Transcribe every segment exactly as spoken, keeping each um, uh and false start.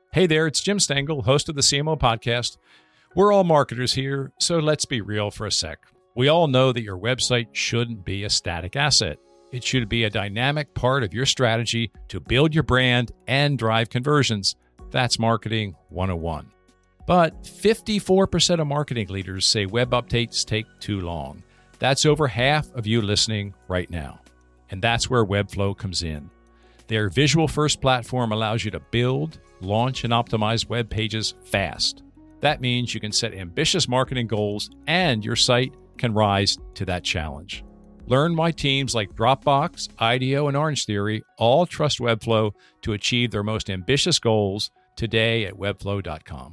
Hey there, it's Jim Stengel, host of the C M O Podcast. We're all marketers here, so let's be real for a sec. We all know that your website shouldn't be a static asset. It should be a dynamic part of your strategy to build your brand and drive conversions. That's Marketing one oh one. But fifty-four percent of marketing leaders say web updates take too long. That's over half of you listening right now. And that's where Webflow comes in. Their visual-first platform allows you to build, launch, and optimize web pages fast. That means you can set ambitious marketing goals and your site can rise to that challenge. Learn why teams like Dropbox, IDEO, and Orange Theory all trust Webflow to achieve their most ambitious goals today at webflow dot com.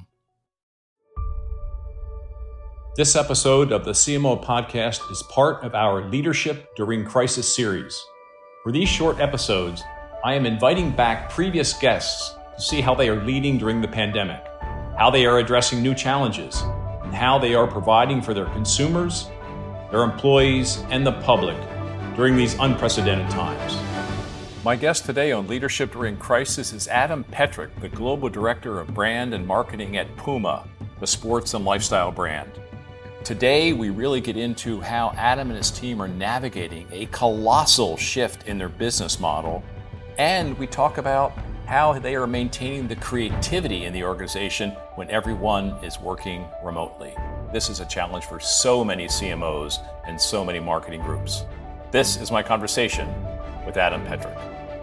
This episode of the C M O Podcast is part of our Leadership During Crisis series. For these short episodes, I am inviting back previous guests to see how they are leading during the pandemic, how they are addressing new challenges, and how they are providing for their consumers, their employees, and the public during these unprecedented times. My guest today on Leadership During Crisis is Adam Petrik, the Global Director of Brand and Marketing at Puma, the sports and lifestyle brand. Today, we really get into how Adam and his team are navigating a colossal shift in their business model, and we talk about how they are maintaining the creativity in the organization when everyone is working remotely. This is a challenge for so many C M Os and so many marketing groups. This is my conversation with Adam Petrik.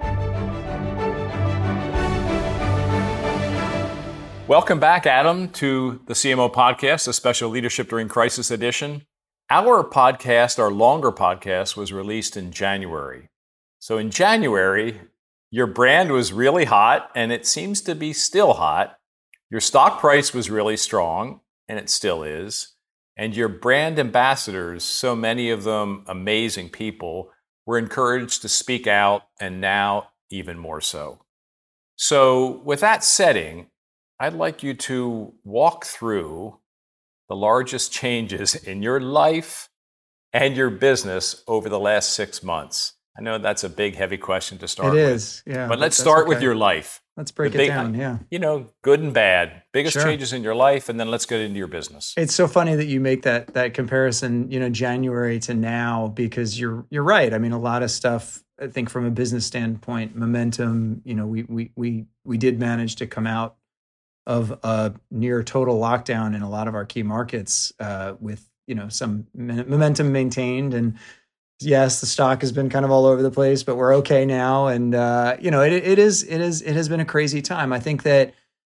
Welcome back, Adam, to the C M O Podcast, a special Leadership During Crisis edition. Our podcast, our longer podcast, was released in January. So in January, your brand was really hot, and it seems to be still hot. Your stock price was really strong, and it still is. And your brand ambassadors, so many of them amazing people, were encouraged to speak out, and now even more so. So with that setting, I'd like you to walk through the largest changes in your life and your business over the last six months. I know that's a big, heavy question to start with. It with. is, yeah. But let's start okay. with your life. Let's break the it big, down, yeah. You know, good and bad. Biggest sure. changes in your life, and then let's get into your business. It's so funny that you make that that comparison, you know, January to now, because you're you're right. I mean, a lot of stuff, I think from a business standpoint, momentum, you know, we we we we did manage to come out of a near total lockdown in a lot of our key markets uh, with, you know, some momentum maintained. And yes, the stock has been kind of all over the place, but we're okay now. And, uh, you know, it, it is, it is, it has been a crazy time. I think that,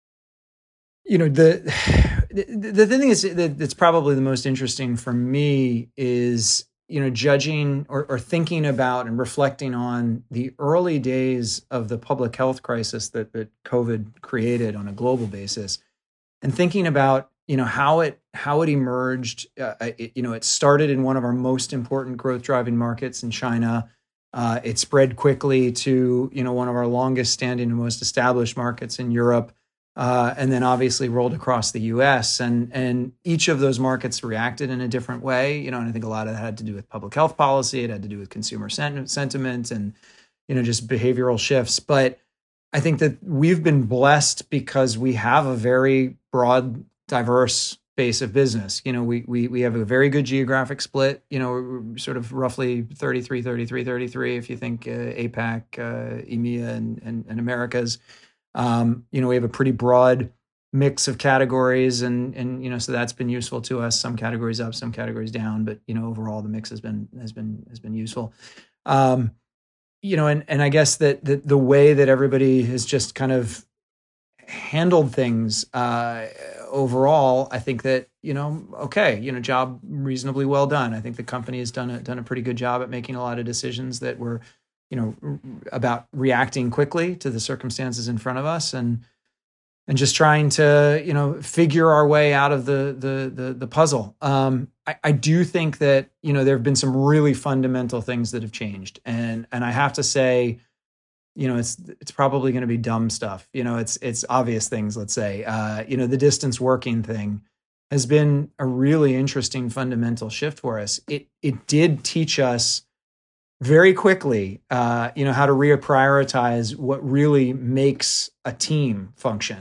you know, the, the, the thing is that that's probably the most interesting for me is, you know, judging or, or thinking about and reflecting on the early days of the public health crisis that, that COVID created on a global basis, and thinking about, you know, how it how it emerged. Uh, it, you know, it started in one of our most important growth driving markets in China. Uh, it spread quickly to, you know, one of our longest standing and most established markets in Europe. Uh, and then obviously rolled across the U S and and each of those markets reacted in a different way, you know. And I think a lot of that had to do with public health policy. It had to do with consumer sent- sentiment and, you know, just behavioral shifts. But I think that we've been blessed because we have a very broad, diverse base of business. You know, we we we have a very good geographic split. You know, we're sort of roughly thirty-three, thirty-three, thirty-three if you think uh, APAC, uh, EMEA, and, and and Americas. Um, you know, we have a pretty broad mix of categories, and and you know, so that's been useful to us. Some categories up, some categories down, but you know, overall the mix has been has been has been useful. Um, you know, and and I guess that the the way that everybody has just kind of handled things uh, overall, I think that, you know, okay, you know, job reasonably well done. I think the company has done a done a pretty good job at making a lot of decisions that were, you know, about reacting quickly to the circumstances in front of us, and and just trying to, you know, figure our way out of the the the, the puzzle. Um, I, I do think that, you know, there have been some really fundamental things that have changed, and and I have to say, you know, it's it's probably going to be dumb stuff. You know, it's it's obvious things. Let's say, uh, you know, the distance working thing has been a really interesting fundamental shift for us. It it did teach us very quickly, uh, you know, how to reprioritize what really makes a team function.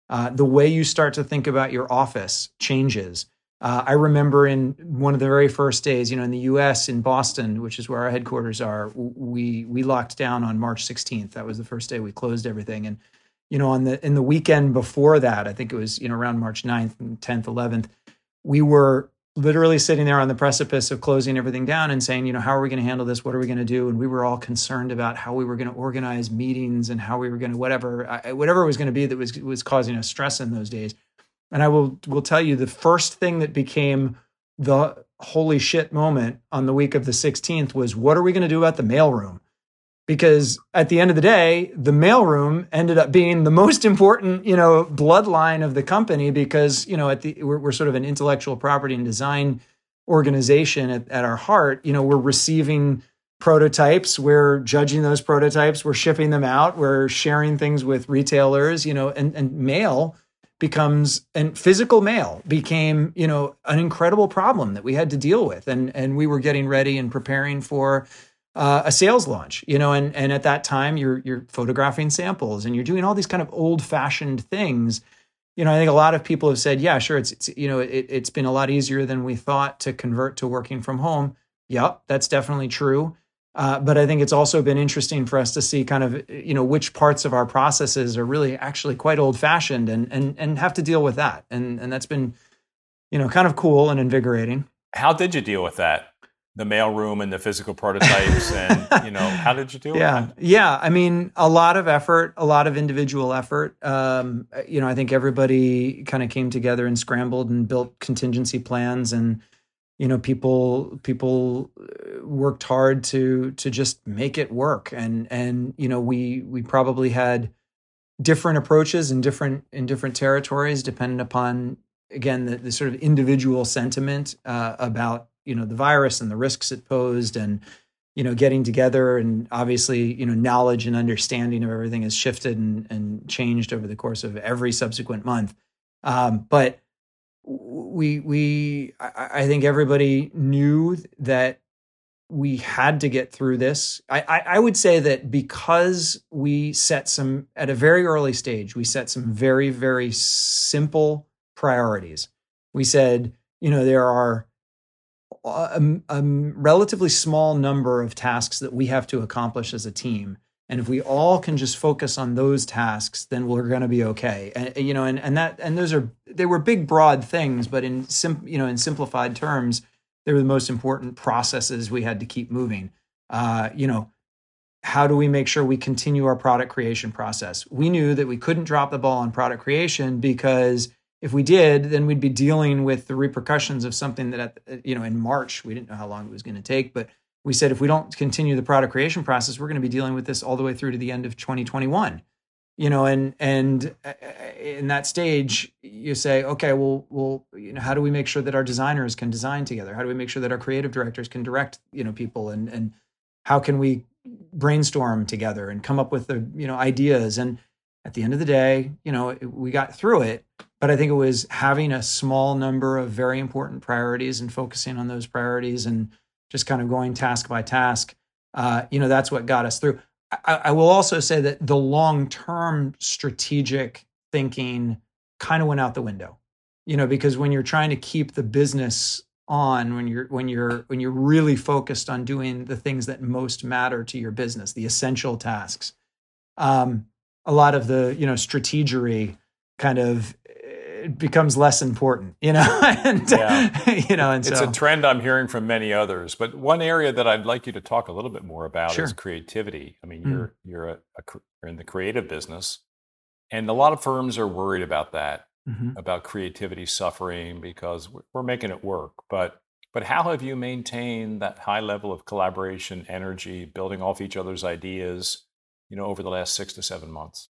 Uh, the way you start to think about your office changes. Uh, I remember in one of the very first days, you know, in the U S in Boston, which is where our headquarters are, we we locked down on March sixteenth. That was the first day we closed everything. And, you know, on the in the weekend before that, I think it was, you know, around March ninth and tenth, eleventh, we were literally sitting there on the precipice of closing everything down and saying, you know, how are we going to handle this? What are we going to do? And we were all concerned about how we were going to organize meetings and how we were going to whatever, whatever it was going to be that was was causing us stress in those days. And I will will tell you the first thing that became the holy shit moment on the week of the sixteenth was, what are we going to do about the mailroom? Because at the end of the day, the mailroom ended up being the most important, you know, bloodline of the company, because, you know, at the we're, we're sort of an intellectual property and design organization at, at our heart. You know, we're receiving prototypes, we're judging those prototypes, we're shipping them out, we're sharing things with retailers, you know, and, and mail becomes, and physical mail became, you know, an incredible problem that we had to deal with. And, and we were getting ready and preparing for Uh, a sales launch, you know, and and at that time you're you're photographing samples and you're doing all these kind of old fashioned things. You know, I think a lot of people have said, yeah, sure, it's, it's you know, it, it's been a lot easier than we thought to convert to working from home. Yep, that's definitely true. Uh, but I think it's also been interesting for us to see kind of, you know, which parts of our processes are really actually quite old fashioned, and and and have to deal with that. And and that's been, you know, kind of cool and invigorating. How did you deal with that? The mailroom and the physical prototypes, and, you know, how did you do it? Yeah. Yeah. I mean, a lot of effort, a lot of individual effort. Um, you know, I think everybody kind of came together and scrambled and built contingency plans, and, you know, people, people worked hard to, to just make it work. And, and, you know, we, we probably had different approaches in different, in different territories, depending upon, again, the, the sort of individual sentiment uh, about, you know, the virus and the risks it posed, and, you know, getting together. And obviously, you know, knowledge and understanding of everything has shifted and, and changed over the course of every subsequent month. Um, but we, we, I, I think everybody knew that we had to get through this. I, I, I would say that because we set some, at a very early stage, we set some very, very simple priorities. We said, you know, there are A, a relatively small number of tasks that we have to accomplish as a team. And if we all can just focus on those tasks, then we're going to be okay. And, you know, and, and that, and those are, they were big, broad things, but in sim, you know, in simplified terms, they were the most important processes we had to keep moving. Uh, you know, how do we make sure we continue our product creation process? We knew that we couldn't drop the ball on product creation, because if we did, then we'd be dealing with the repercussions of something that, at, you know, in March, we didn't know how long it was going to take, but we said, if we don't continue the product creation process, we're going to be dealing with this all the way through to the end of twenty twenty-one. You know, and and in that stage, you say, okay, well, well, you know, how do we make sure that our designers can design together? How do we make sure that our creative directors can direct, you know, people, and and how can we brainstorm together and come up with the, you know, ideas? And at the end of the day, you know, we got through it. But I think it was having a small number of very important priorities and focusing on those priorities and just kind of going task by task. Uh, you know, that's what got us through. I, I will also say that the long-term strategic thinking kind of went out the window, you know, because when you're trying to keep the business on, when you're when you're when you're really focused on doing the things that most matter to your business, the essential tasks, um, a lot of the, you know, strategery kind of it becomes less important, you know, and, yeah. you know, and it's so a trend I'm hearing from many others, but one area that I'd like you to talk a little bit more about Sure. is creativity. I mean, Mm. you're, you're, a, a, you're in the creative business, and a lot of firms are worried about that, Mm-hmm. about creativity suffering because we're, we're making it work. But, but how have you maintained that high level of collaboration, energy, building off each other's ideas, you know, over the last six to seven months?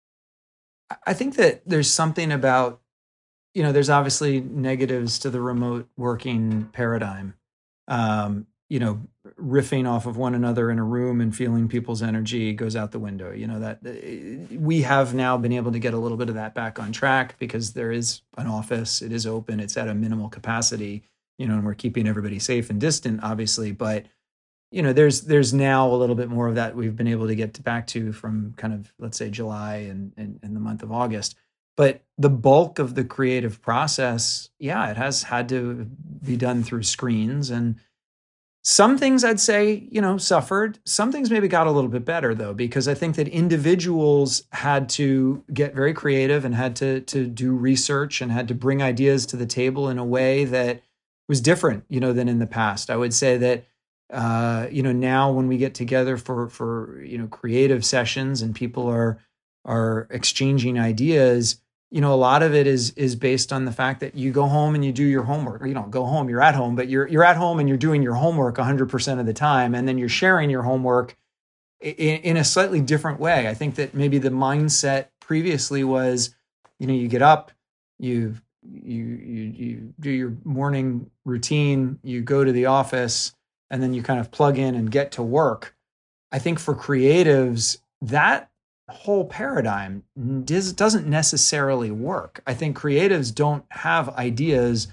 I think that there's something about, you know, there's obviously negatives to the remote working paradigm. Um, you know, riffing off of one another in a room and feeling people's energy goes out the window. You know, that uh, we have now been able to get a little bit of that back on track because there is an office, it is open, it's at a minimal capacity, you know, and we're keeping everybody safe and distant, obviously. But, you know, there's there's now a little bit more of that we've been able to get to back to from kind of, let's say, July and, and, and the month of August. But the bulk of the creative process, yeah, it has had to be done through screens. And some things I'd say, you know, suffered. Some things maybe got a little bit better though, because I think that individuals had to get very creative and had to to do research and had to bring ideas to the table in a way that was different, you know, than in the past. I would say that, uh, you know, now when we get together for for you know creative sessions and people are are exchanging ideas, you know, a lot of it is is based on the fact that you go home and you do your homework. Or you don't go home, you're at home, but you're you're at home and you're doing your homework one hundred percent of the time, and then you're sharing your homework in, in a slightly different way. I think that maybe the mindset previously was, you know, you get up, you you you you do your morning routine, you go to the office, and then you kind of plug in and get to work. I think for creatives, that whole paradigm doesn't necessarily work. I think creatives don't have ideas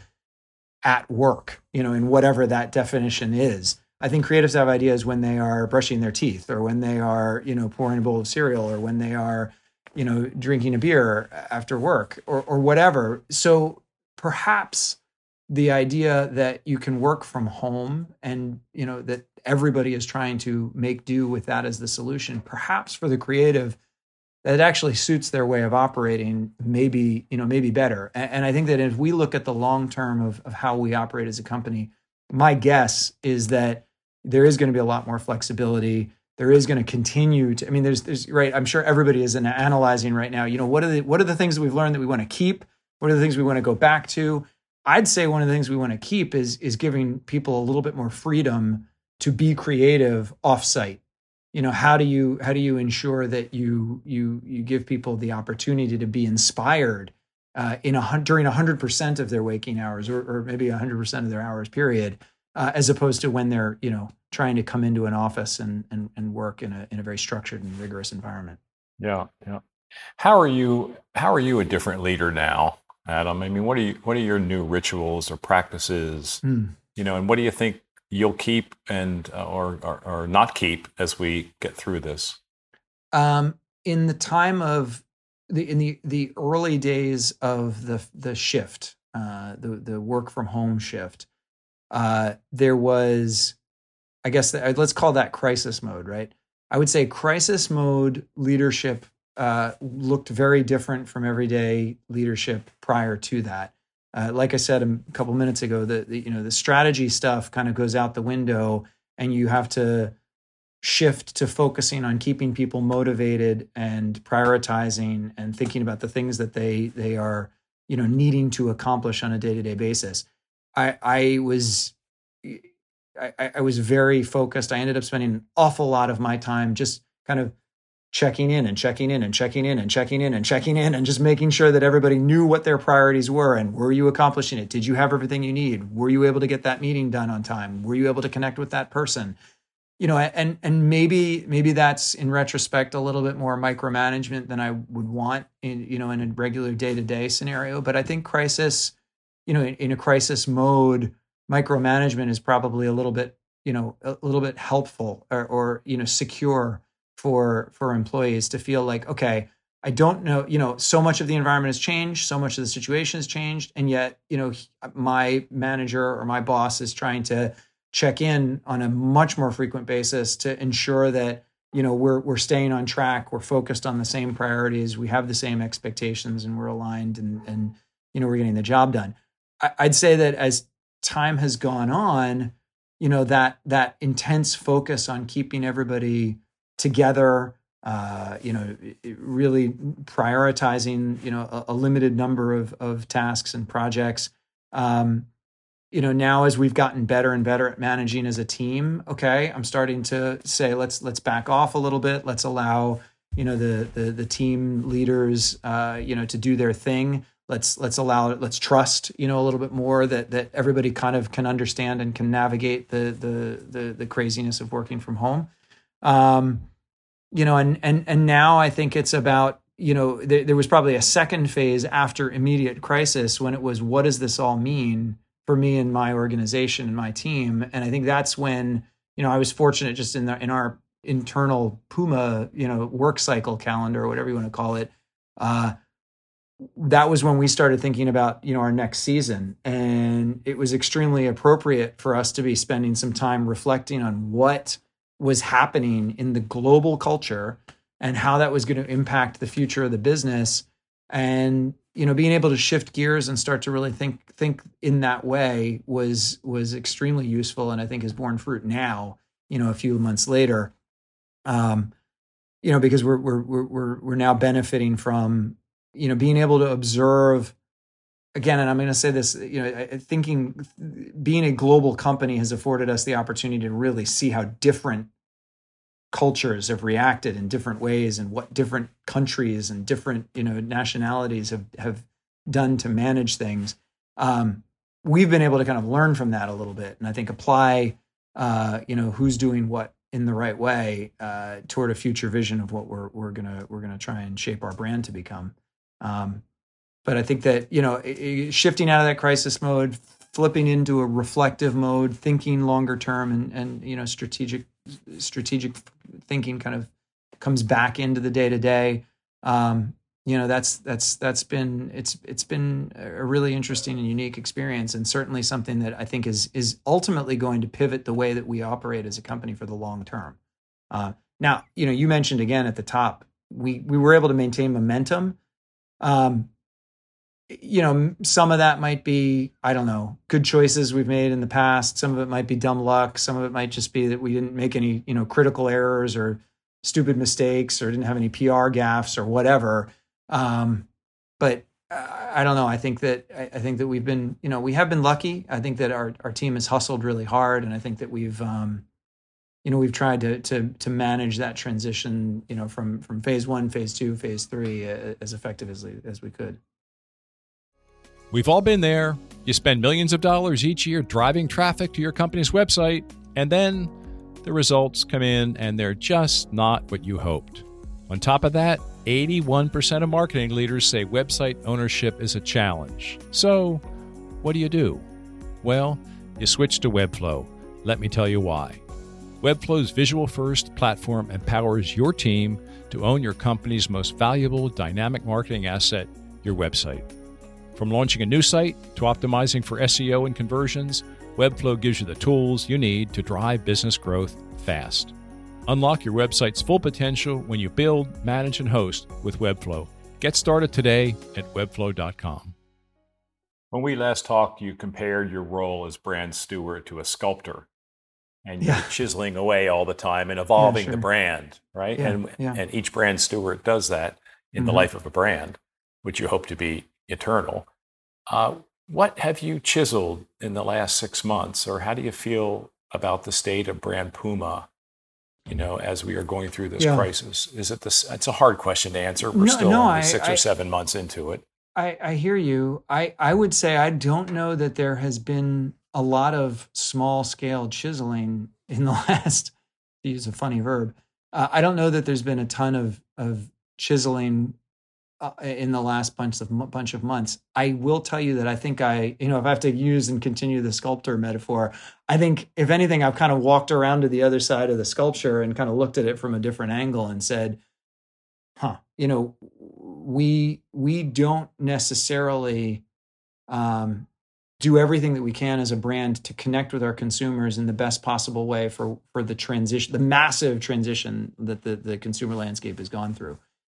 at work, you know, in whatever that definition is. I think creatives have ideas when they are brushing their teeth, or when they are, you know, pouring a bowl of cereal, or when they are, you know, drinking a beer after work, or or whatever. So perhaps the idea that you can work from home, and, you know, that everybody is trying to make do with that as the solution, perhaps for the creative, that it actually suits their way of operating, maybe, you know, maybe better. And, and I think that if we look at the long term of, of how we operate as a company, my guess is that there is going to be a lot more flexibility. There is going to continue to, I mean, there's, there's, right, I'm sure everybody is in analyzing right now, you know, what are the, what are the things that we've learned that we want to keep? What are the things we want to go back to? I'd say one of the things we want to keep is, is giving people a little bit more freedom to be creative offsite. You know, how do you how do you ensure that you you you give people the opportunity to be inspired uh, in a during a hundred percent of their waking hours, or, or maybe a hundred percent of their hours period, uh, as opposed to when they're, you know, trying to come into an office and and, and work in a in a very structured and rigorous environment. Yeah, yeah. How are you? How are you a different leader now, Adam? I mean, what are you? What are your new rituals or practices? Mm. You know, and what do you think you'll keep and uh, or, or or not keep as we get through this? Um, in the time of the in the the early days of the the shift, uh, the the work from home shift, uh, there was, I guess, the, let's call that crisis mode, right? I would say crisis mode leadership uh, looked very different from everyday leadership prior to that. Uh, like I said a couple minutes ago, the, the you know the strategy stuff kind of goes out the window, and you have to shift to focusing on keeping people motivated and prioritizing and thinking about the things that they they are you know needing to accomplish on a day-to-day basis. I I was I, I was very focused. I ended up spending an awful lot of my time just kind of checking in and checking in and checking in and checking in and checking in and just making sure that everybody knew what their priorities were, and were you accomplishing it? Did you have everything you need? Were you able to get that meeting done on time? Were you able to connect with that person? You know, and and maybe maybe that's in retrospect a little bit more micromanagement than I would want in you know in a regular day-to-day scenario. But I think crisis, you know, in, in a crisis mode, micromanagement is probably a little bit you know a little bit helpful or, or you know secure for for employees to feel like, okay, I don't know, you know, so much of the environment has changed, so much of the situation has changed, and yet, you know, my manager or my boss is trying to check in on a much more frequent basis to ensure that, you know, we're we're staying on track, we're focused on the same priorities, we have the same expectations, and we're aligned, and and you know, we're getting the job done. I, I'd say that as time has gone on, you know, that that intense focus on keeping everybody together, uh, you know, really prioritizing, you know, a, a limited number of of tasks and projects. Um, you know, now as we've gotten better and better at managing as a team, okay, I'm starting to say let's let's back off a little bit. Let's allow, you know, the the, the team leaders, uh, you know, to do their thing. Let's let's allow it. Let's trust, you know, a little bit more that that everybody kind of can understand and can navigate the the the, the craziness of working from home. Um, you know, and, and, and now I think it's about, you know, there, there was probably a second phase after immediate crisis when it was, what does this all mean for me and my organization and my team? And I think that's when, you know, I was fortunate just in the, in our internal Puma, you know, work cycle calendar or whatever you want to call it. Uh, that was when we started thinking about, you know, our next season. And it was extremely appropriate for us to be spending some time reflecting on what was happening in the global culture and how that was going to impact the future of the business. And, you know, being able to shift gears and start to really think think in that way was was extremely useful, and I think has borne fruit now, you know, a few months later. Um, you know, because we're we're we're we're now benefiting from, you know, being able to observe again, and I'm going to say this, you know, thinking being a global company has afforded us the opportunity to really see how different cultures have reacted in different ways, and what different countries and different, you know, nationalities have have done to manage things. Um, we've been able to kind of learn from that a little bit, and I think apply, uh, you know, who's doing what in the right way uh, toward a future vision of what we're we're gonna we're gonna try and shape our brand to become. Um, but I think that, you know, it, it, shifting out of that crisis mode, flipping into a reflective mode, thinking longer term, and and you know, strategic strategic thinking kind of comes back into the day to day. You know, that's that's that's been it's it's been a really interesting and unique experience, and certainly something that I think is is ultimately going to pivot the way that we operate as a company for the long term. Uh, now, you know, you mentioned again at the top, we we were able to maintain momentum. Um, you know, some of that might be, I don't know, good choices we've made in the past. Some of it might be dumb luck. Some of it might just be that we didn't make any, you know, critical errors or stupid mistakes, or didn't have any P R gaffes or whatever. Um, but uh, I don't know. I think that I, I think that we've been, you know, we have been lucky. I think that our our team has hustled really hard, and I think that we've, um, you know, we've tried to to to manage that transition, you know, from from phase one, phase two, phase three, uh, as effective as as we could. We've all been there. You spend millions of dollars each year driving traffic to your company's website, and then the results come in and they're just not what you hoped. On top of that, eighty-one percent of marketing leaders say website ownership is a challenge. So, what do you do? Well, you switch to Webflow. Let me tell you why. Webflow's visual-first platform empowers your team to own your company's most valuable dynamic marketing asset, your website. From launching a new site to optimizing for S E O and conversions, Webflow gives you the tools you need to drive business growth fast. Unlock your website's full potential when you build, manage, and host with Webflow. Get started today at webflow dot com. When we last talked, you compared your role as brand steward to a sculptor, and you're yeah. chiseling away all the time and evolving yeah, sure. the brand, right? Yeah, and yeah. and each brand steward does that in mm-hmm. the life of a brand, which you hope to be eternal. Uh, what have you chiseled in the last six months, or how do you feel about the state of brand Puma, you know, as we are going through this yeah. crisis? Is it this? It's a hard question to answer. We're no, still no, only I, six I, or seven months into it. I, I hear you. I, I would say I don't know that there has been a lot of small scale chiseling in the last, to use a funny verb. Uh, I don't know that there's been a ton of, of chiseling Uh, in the last bunch of bunch of months. I will tell you that I think I, you know, if I have to use and continue the sculptor metaphor, I think if anything, I've kind of walked around to the other side of the sculpture and kind of looked at it from a different angle and said, huh, you know, we, we don't necessarily um, do everything that we can as a brand to connect with our consumers in the best possible way for, for the transition, the massive transition that the, the consumer landscape has gone through.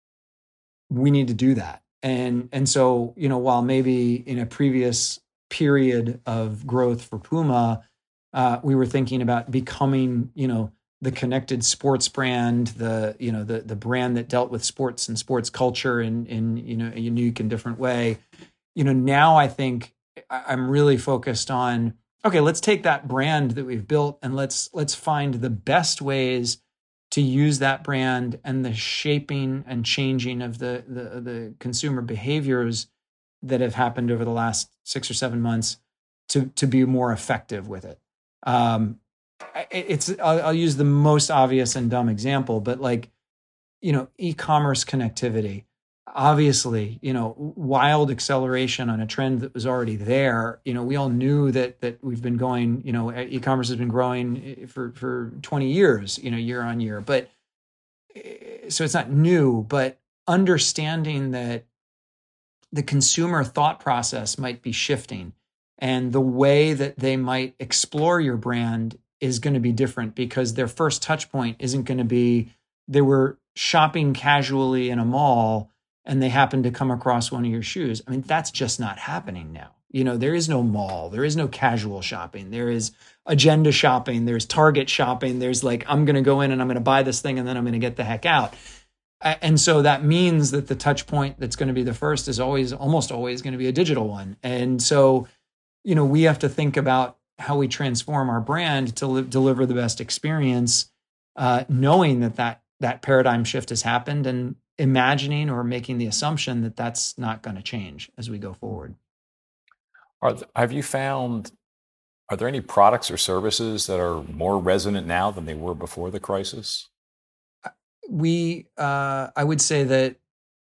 We need to do that. And and so, you know, while maybe in a previous period of growth for Puma, uh, we were thinking about becoming, you know, the connected sports brand, the, you know, the the brand that dealt with sports and sports culture in, in you know, a unique and different way. You know, now I think I'm really focused on, okay, let's take that brand that we've built and let's let's find the best ways to use that brand and the shaping and changing of the, the the consumer behaviors that have happened over the last six or seven months to to be more effective with it. Um, it's I'll, I'll use the most obvious and dumb example, but like, you know, e-commerce connectivity. Obviously, you know, wild acceleration on a trend that was already there. You know, we all knew that that we've been going, you know, e-commerce has been growing for, for twenty years, you know, year on year. But so it's not new, but understanding that the consumer thought process might be shifting, and the way that they might explore your brand is going to be different, because their first touch point isn't going to be they were shopping casually in a mall and they happened to come across one of your shoes. I mean, that's just not happening now. You know, there is no mall, there is no casual shopping, there is agenda shopping, there's Target shopping, there's like, I'm going to go in and I'm going to buy this thing and then I'm going to get the heck out. And so that means that the touch point that's going to be the first is always, almost always going to be a digital one. And so, you know, we have to think about how we transform our brand to li- deliver the best experience, uh, knowing that, that that paradigm shift has happened, and imagining or making the assumption that that's not going to change as we go forward. Are, have you found, are there any products or services that are more resonant now than they were before the crisis? We, uh, I would say that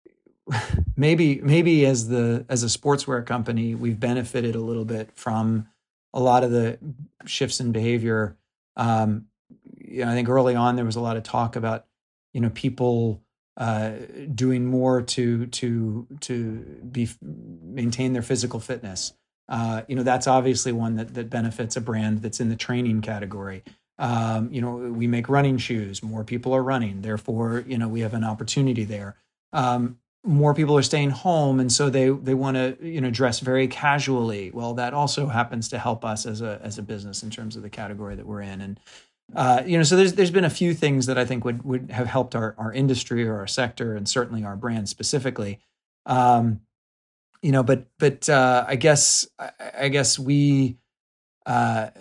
maybe, maybe as the as a sportswear company, we've benefited a little bit from a lot of the shifts in behavior. Um, you know, I think early on there was a lot of talk about, you know, people uh, doing more to to to be maintain their physical fitness. Uh, you know, that's obviously one that that benefits a brand that's in the training category. Um, you know, we make running shoes. More people are running. Therefore, you know, we have an opportunity there. Um, more people are staying home, and so they they want to, you know, dress very casually. Well, that also happens to help us as a as a business in terms of the category that we're in. And uh, you know, so there's there's been a few things that I think would would have helped our our industry or our sector, and certainly our brand specifically. Um, you know, but but uh, I guess I, I guess we. Uh,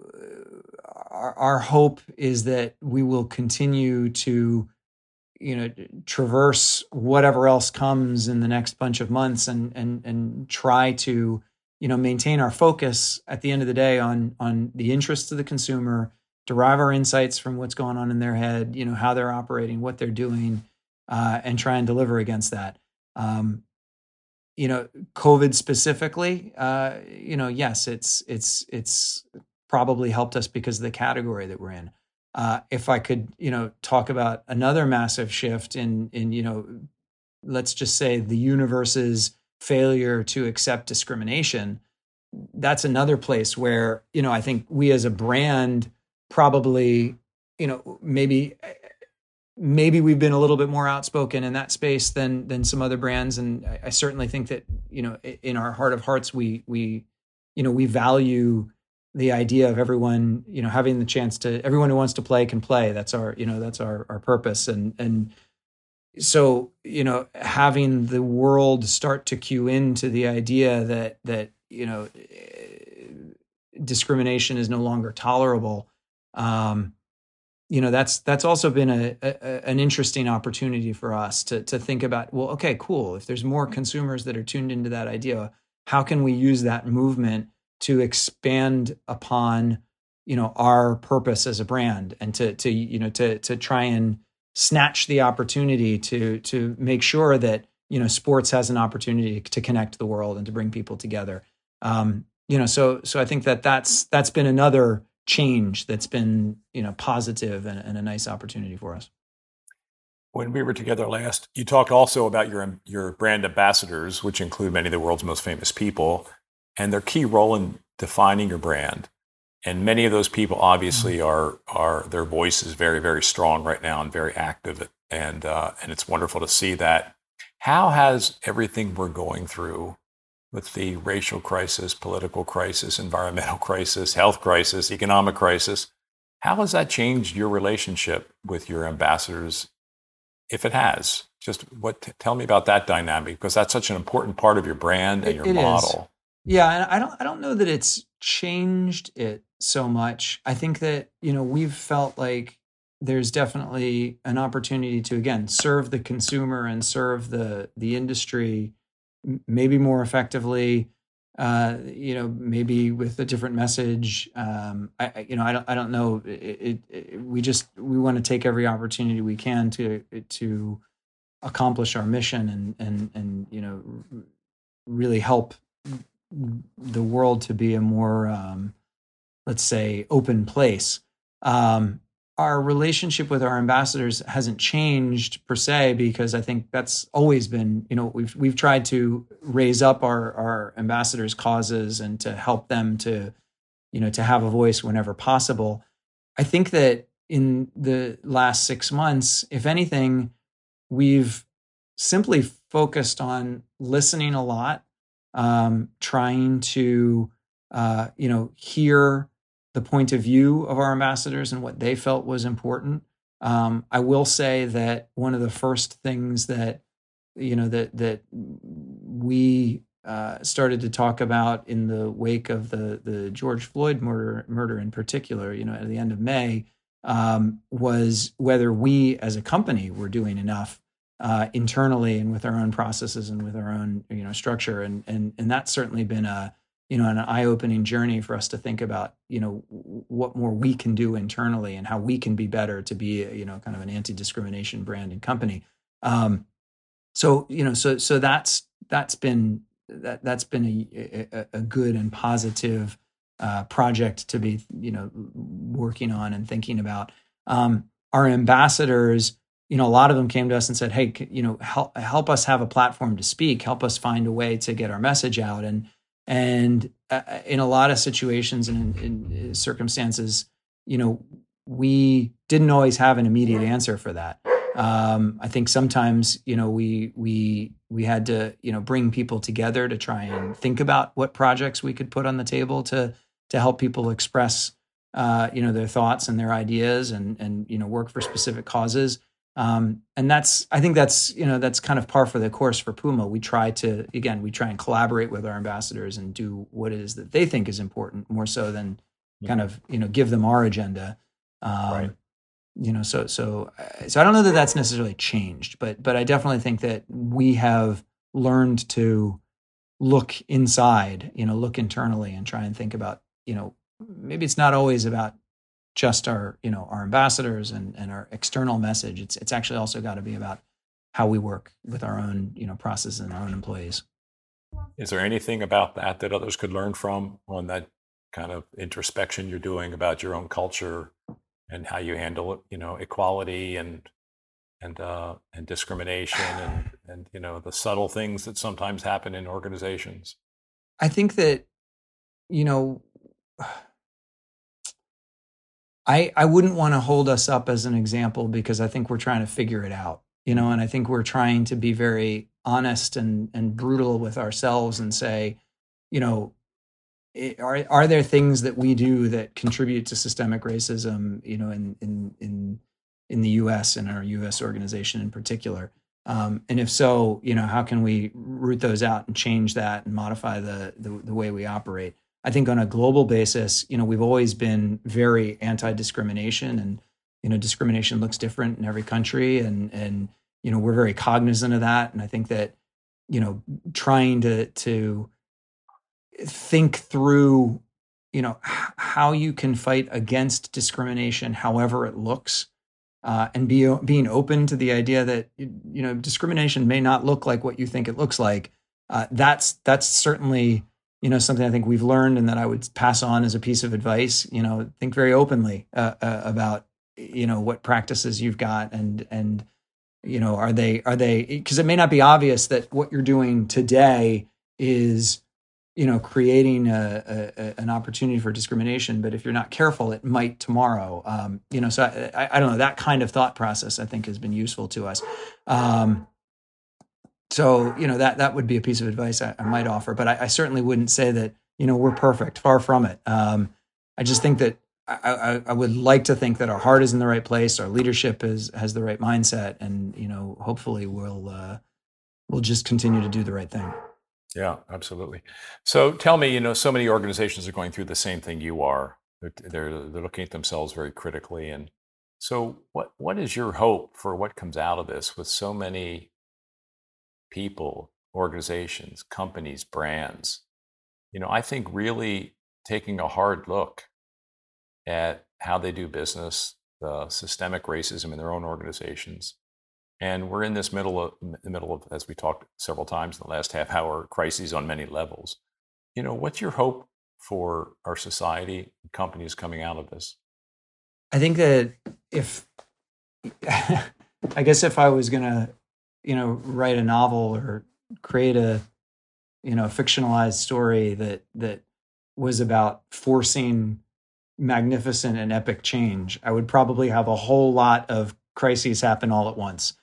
Our, our hope is that we will continue to, you know, traverse whatever else comes in the next bunch of months, and and and try to, you know, maintain our focus at the end of the day on on the interests of the consumer, derive our insights from what's going on in their head, you know, how they're operating, what they're doing, uh, and try and deliver against that. Um, you know, COVID specifically, uh, you know, yes, it's it's it's probably helped us because of the category that we're in. Uh, if I could, you know, talk about another massive shift in in you know, let's just say the universe's failure to accept discrimination, that's another place where, you know, I think we as a brand probably, you know, maybe maybe we've been a little bit more outspoken in that space than than some other brands. And I, I certainly think that, you know, in our heart of hearts, we we you know, we value the idea of everyone, you know, having the chance to, everyone who wants to play can play. That's our, you know, that's our our purpose. And and so, you know, having the world start to cue into the idea that that you know, discrimination is no longer tolerable. Um, you know, that's that's also been a, a an interesting opportunity for us to to think about, well, okay, cool. If there's more consumers that are tuned into that idea, how can we use that movement to expand upon, you know, our purpose as a brand, and to to you know to to try and snatch the opportunity to to make sure that, you know, sports has an opportunity to connect the world and to bring people together. Um, you know, so so I think that that's that's been another change that's been, you know, positive, and, and a nice opportunity for us. When we were together last, you talked also about your your brand ambassadors, which include many of the world's most famous people, and their key role in defining your brand. And many of those people obviously are are their voice is very, very strong right now and very active, and uh, and it's wonderful to see that. How has everything we're going through with the racial crisis, political crisis, environmental crisis, health crisis, economic crisis, how has that changed your relationship with your ambassadors, if it has? Just what? Tell me about that dynamic, because that's such an important part of your brand and your it, it model. Is. Yeah, and I don't I don't know that it's changed it so much. I think that, you know, we've felt like there's definitely an opportunity to, again, serve the consumer and serve the the industry maybe more effectively, uh, you know, maybe with a different message. Um, I, you know, I don't, I don't know. It, it, it, we just, we want to take every opportunity we can to, to accomplish our mission, and, and, and, you know, really help the world to be a more, um, let's say, open place. Um, our relationship with our ambassadors hasn't changed per se, because I think that's always been, you know, we've we've tried to raise up our our ambassadors' causes and to help them to, you know, to have a voice whenever possible. I think that in the last six months, if anything, we've simply focused on listening a lot, um, trying to, uh, you know, hear the point of view of our ambassadors and what they felt was important. Um, I will say that one of the first things that, you know, that that we uh, started to talk about in the wake of the the George Floyd murder murder in particular, you know, at the end of May, um, was whether we as a company were doing enough uh, internally and with our own processes and with our own, you know, structure, and and and that's certainly been a, you know, an eye-opening journey for us to think about, you know, what more we can do internally and how we can be better to be, you know, kind of an anti-discrimination brand and company. Um, so, you know, so so that's that's been that that's been a, a, a good and positive uh, project to be, you know, working on and thinking about. Um, our ambassadors, you know, a lot of them came to us and said, "Hey, you know, help help us have a platform to speak. Help us find a way to get our message out." And and uh, in a lot of situations and in, in circumstances, you know, we didn't always have an immediate answer for that. Um, I think sometimes, you know, we we we had to, you know, bring people together to try and think about what projects we could put on the table to to help people express, uh, you know, their thoughts and their ideas, and and you know, work for specific causes. Um, and that's, I think that's, you know, that's kind of par for the course for Puma. We try to, again, we try and collaborate with our ambassadors and do what it is that they think is important, more so than kind of, you know, give them our agenda. Um, Right. You know, so so so I don't know that that's necessarily changed, but but I definitely think that we have learned to look inside, you know, look internally and try and think about, you know, maybe it's not always about just our, you know, our ambassadors and, and our external message. It's it's actually also got to be about how we work with our own, you know, processes and our own employees. Is there anything about that that others could learn from, on that kind of introspection you're doing about your own culture and how you handle it, you know, equality and and uh, and discrimination and and you know, the subtle things that sometimes happen in organizations? I think that, you know, I I wouldn't want to hold us up as an example, because I think we're trying to figure it out, you know, and I think we're trying to be very honest and and brutal with ourselves and say, you know, it, are are there things that we do that contribute to systemic racism, you know, in in in in the U S and our U S organization in particular? Um, and if so, you know, how can we root those out and change that and modify the the, the way we operate? I think on a global basis, you know, we've always been very anti-discrimination, and you know, discrimination looks different in every country, and and you know, we're very cognizant of that. And I think that, you know, trying to to think through, you know, h- how you can fight against discrimination, however it looks, uh, and be being open to the idea that, you know, discrimination may not look like what you think it looks like. Uh, that's that's certainly, you know, something I think we've learned, and that I would pass on as a piece of advice. You know, think very openly uh, uh, about, you know, what practices you've got, and and you know, are they are they because it may not be obvious that what you're doing today is, you know, creating a, a, an opportunity for discrimination, but if you're not careful, it might tomorrow. Um, you know, so I, I, I don't know, that kind of thought process I think has been useful to us. Um, so, you know, that that would be a piece of advice I, I might offer, but I, I certainly wouldn't say that, you know, we're perfect. Far from it. Um, I just think that I, I, I would like to think that our heart is in the right place, our leadership is has the right mindset, and you know, hopefully we'll uh, we'll just continue to do the right thing. Yeah, absolutely. So tell me, you know, so many organizations are going through the same thing you are. They're they're, they're looking at themselves very critically, and so what what is your hope for what comes out of this, with so many people, organizations, companies, brands, you know, I think really taking a hard look at how they do business, the systemic racism in their own organizations. And we're in this middle of the middle of, as we talked several times in the last half hour, crises on many levels. You know, what's your hope for our society and companies coming out of this? I think that if I guess if I was gonna, you know, write a novel or create a, you know, fictionalized story that that was about forcing magnificent and epic change, I would probably have a whole lot of crises happen all at once.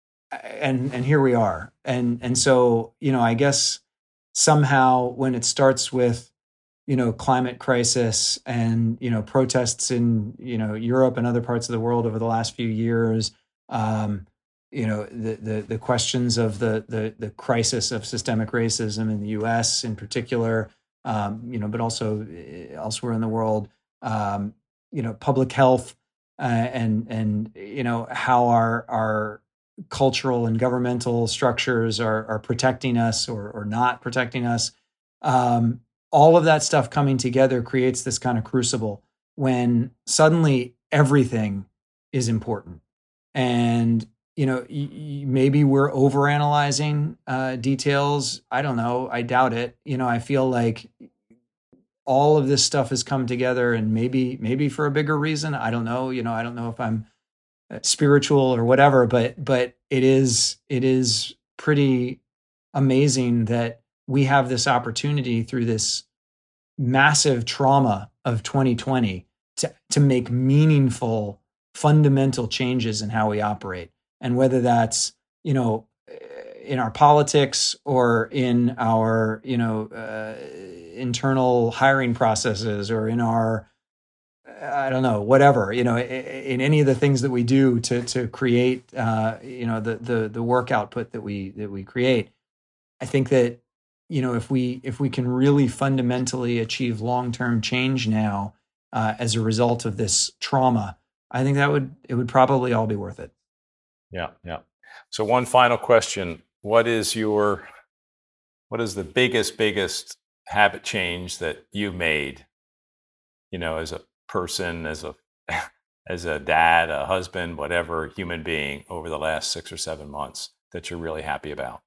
And and here we are. And and so, you know, I guess somehow when it starts with, you know, climate crisis and, you know, protests in, you know, Europe and other parts of the world over the last few years, um, you know, the the the questions of the the the crisis of systemic racism in the U S in particular, um, you know, but also elsewhere in the world, um, you know, public health, uh, and and you know how our our cultural and governmental structures are are protecting us or or not protecting us. Um, all of that stuff coming together creates this kind of crucible when suddenly everything is important. And you know, y- y- maybe we're overanalyzing uh, details. I don't know. I doubt it. You know, I feel like all of this stuff has come together, and maybe maybe for a bigger reason. I don't know. You know, I don't know if I'm spiritual or whatever, but but it is it is pretty amazing that we have this opportunity through this massive trauma of twenty twenty to to make meaningful, fundamental changes in how we operate. And whether that's, you know, in our politics or in our, you know, uh, internal hiring processes or in our, I don't know, whatever, you know, in any of the things that we do to to create, uh, you know, the the the work output that we that we create. I think that, you know, if we if we can really fundamentally achieve long-term change now uh, as a result of this trauma, I think that would it would probably all be worth it. Yeah, yeah. So one final question: What is your what is the biggest biggest habit change that you've made? You know, as a person, as a as a dad, a husband, whatever human being over the last six or seven months that you're really happy about?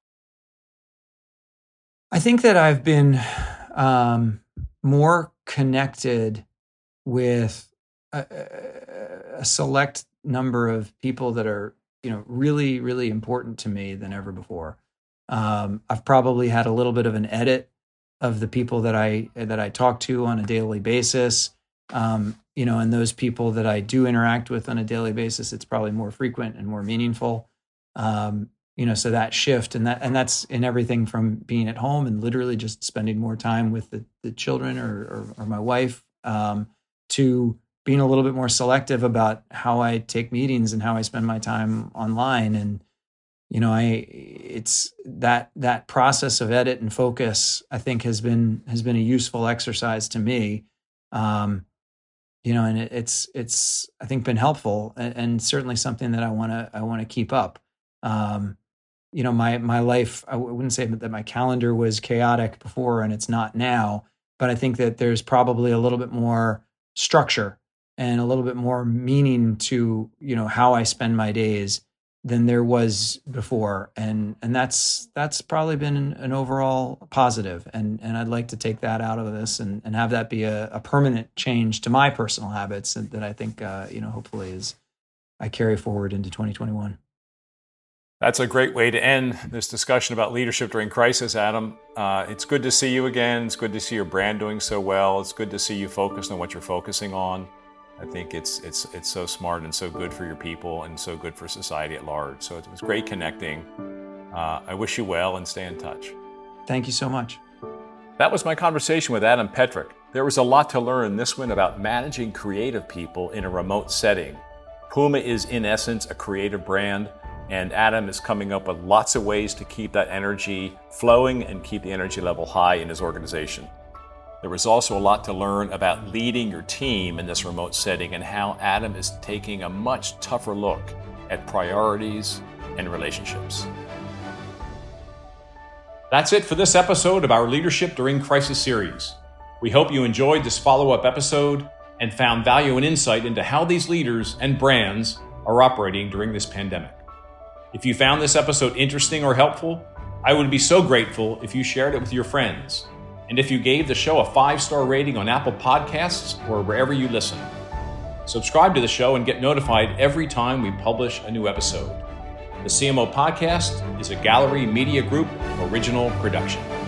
I think that I've been um, more connected with a, a select number of people that are, you know, really, really important to me than ever before. Um, I've probably had a little bit of an edit of the people that I that I talk to on a daily basis. Um, you know, and those people that I do interact with on a daily basis, it's probably more frequent and more meaningful. Um, you know, so that shift and that and that's in everything from being at home and literally just spending more time with the, the children or, or, or my wife, um, to being a little bit more selective about how I take meetings and how I spend my time online. And, you know, I it's that that process of edit and focus, I think has been has been a useful exercise to me. Um, you know, and it, it's it's I think been helpful and, and certainly something that I want to I want to keep up. Um, you know, my my life, I wouldn't say that my calendar was chaotic before and it's not now, but I think that there's probably a little bit more structure and a little bit more meaning to, you know, how I spend my days than there was before. And and that's that's probably been an, an overall positive. And and I'd like to take that out of this and, and have that be a, a permanent change to my personal habits that I think, uh, you know, hopefully is I carry forward into twenty twenty-one. That's a great way to end this discussion about leadership during crisis, Adam. Uh, it's good to see you again. It's good to see your brand doing so well. It's good to see you focused on what you're focusing on. I think it's it's it's so smart and so good for your people and so good for society at large. So it was great connecting. Uh, I wish you well and stay in touch. Thank you so much. That was my conversation with Adam Petrik. There was a lot to learn in this one about managing creative people in a remote setting. Puma is in essence a creative brand, and Adam is coming up with lots of ways to keep that energy flowing and keep the energy level high in his organization. There was also a lot to learn about leading your team in this remote setting and how Adam is taking a much tougher look at priorities and relationships. That's it for this episode of our Leadership During Crisis series. We hope you enjoyed this follow-up episode and found value and insight into how these leaders and brands are operating during this pandemic. If you found this episode interesting or helpful, I would be so grateful if you shared it with your friends. And if you gave the show a five-star rating on Apple Podcasts or wherever you listen. Subscribe to the show and get notified every time we publish a new episode. The C M O Podcast is a Gallery Media Group original production.